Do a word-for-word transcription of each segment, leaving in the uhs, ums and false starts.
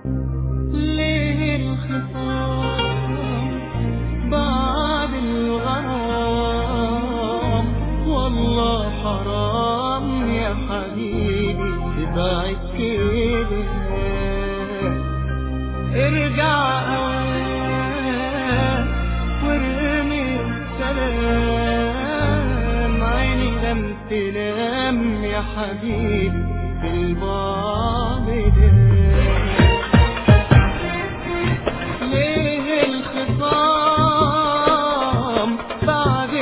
ليه الخصام بعد الغرام؟ والله حرام يا حبيبي تبعد كده. ارجع اوام وارمي السلام، عيني لم تنام يا حبيبي في البعد ده. ليه الخصام بعد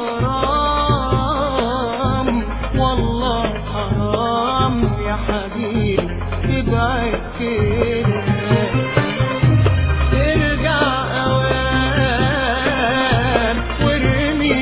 الغرام؟ والله حرام يا حبيبي تبعد كده. ارجع اوام وارمي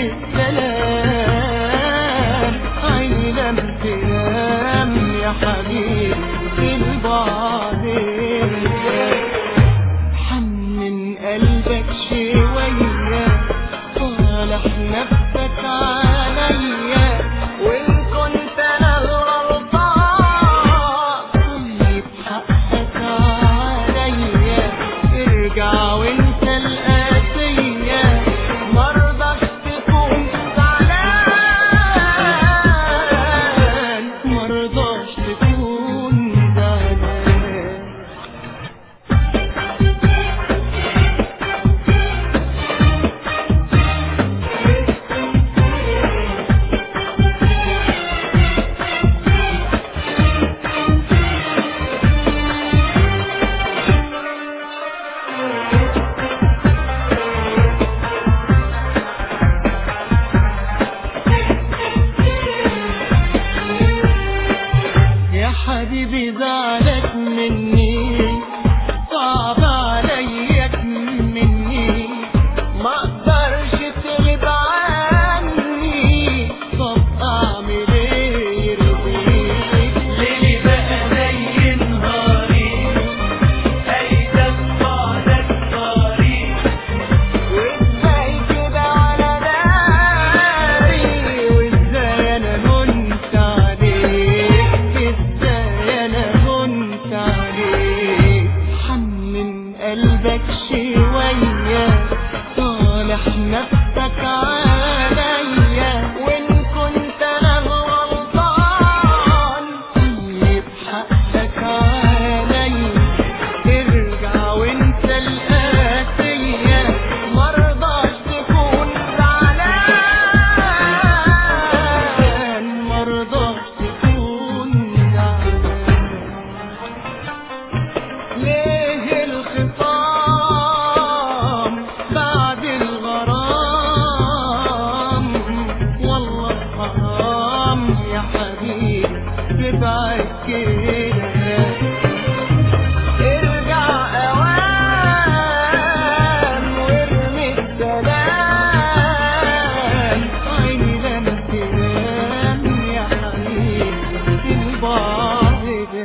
السلام، عيني لم تنام يا حبيبي في البعد ده. حنن قلبك شوية، صالح نفسك عليا، وإن كنت أنا غلطان طيب حقك عليا. ارجع وانت القاسية، مرضاش تكون زعلان، مرضاش تكون زعلان. يا حبيبي زعلك مني، صعب عليك مني، ما اقدرش تغيب عني. طب اعمل ايه يرضيك؟ ليلي بقى زي نهاري، ايدك بعدك طريق، وازاي كده على داري؟ وازاي انا هنت عليك؟ ازاي انا هنت عليك؟ حنن قلبك شوية، صالح نفسك عليا، وإن كنت أنا غلطان طيب حقك عليا. ارجع وانت القاسية، مرضاش تكون زعلان، مرضاش تكون زعلان. ليه الخصام بعد الغرام؟ والله حرام يا حبيبي تبعد كده. ارجع اوام وارمي السلام، عيني لم تنام يا حبيبي في البعد ده.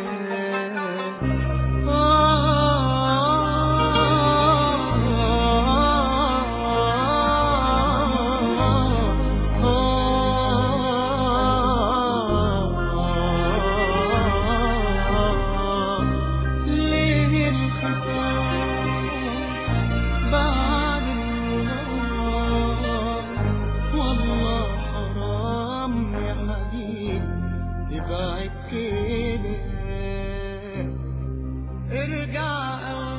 ليه الخصام بعد الغرام؟ والله حرام يا حبيبي تبعد كده. ارجع